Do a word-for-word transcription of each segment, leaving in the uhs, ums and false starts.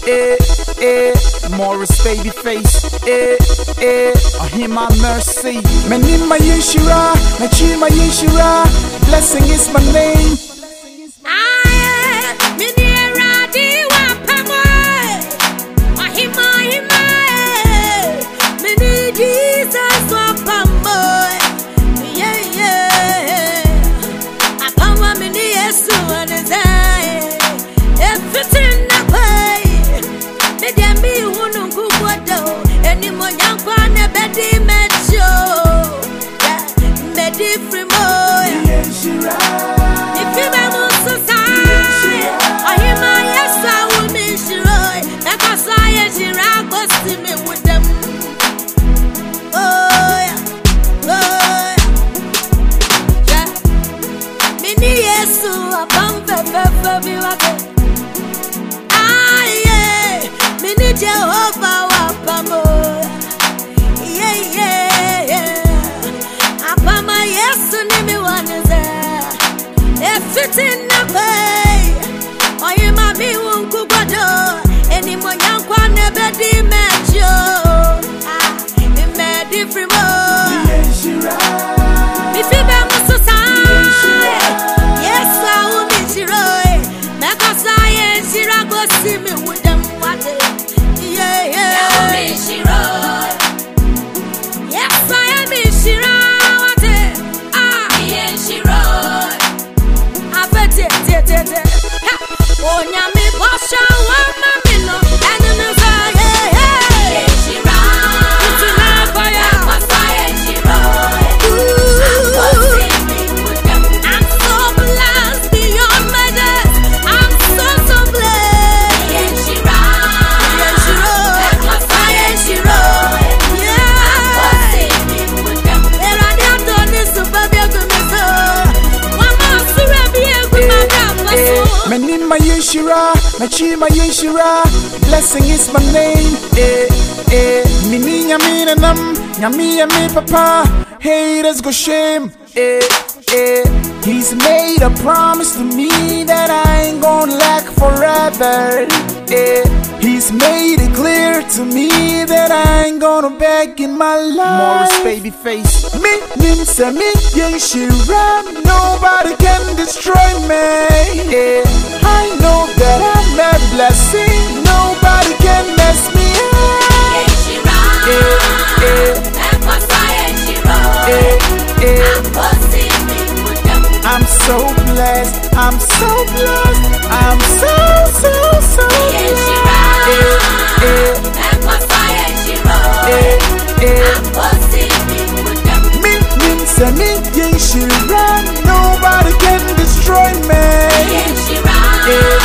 eh, eh, Morris baby face, eh, eh, I hear my mercy. Many my Yeshua, my chi my Yeshua, blessing is my name. Jehovah wapamo, yeah yeah yeah. Apama Yesu ni mi waneze, efitin na bay. Oye mami wunku gwado, eni monyankwa nebedi mejo. Ah, imedi frimo. Mi fibe mususa, Yesu awu mi shiroi. Mekosa ye shira go si mi wudem wade. Oh, nyami bosha wa mamino, enu nuza yeah yeah. Yeshira, ituna fire, fire Yeshira. I'm so blessed beyond measures. I'm so so blessed. Yeshira, Yeshira, fire Yeshira. Yeah. Era dia toni subabia gumiso. Mama surabia gumada. Many my Yeshua, my chi my Yeshua, blessing is my name. Eh, eh, mini nyami na nam, nyami yami papa, haters go shame. Eh, eh, he's made a promise to me that I ain't gonna lack forever. Eh, he's made it clear to me that I ain't gonna beg in my life. Morris baby face, me nimsa me Yeshua, nobody can destroy me. Eh, I know that I'm a blessing, nobody can mess me up. Yeshira, eh, eh, eh, eh. I'm so blessed, I'm so blessed, I'm so, so, so blessed. Eh, eh, eh, eh. Me, me, say me, Yeshua, nobody can destroy me. Eh,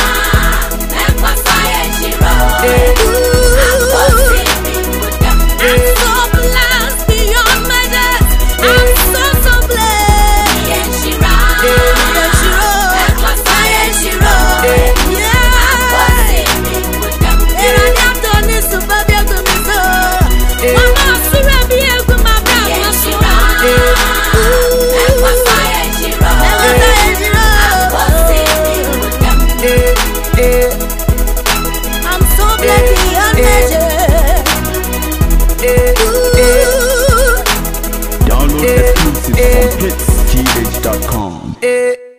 Download exclusive from hits t h dot com.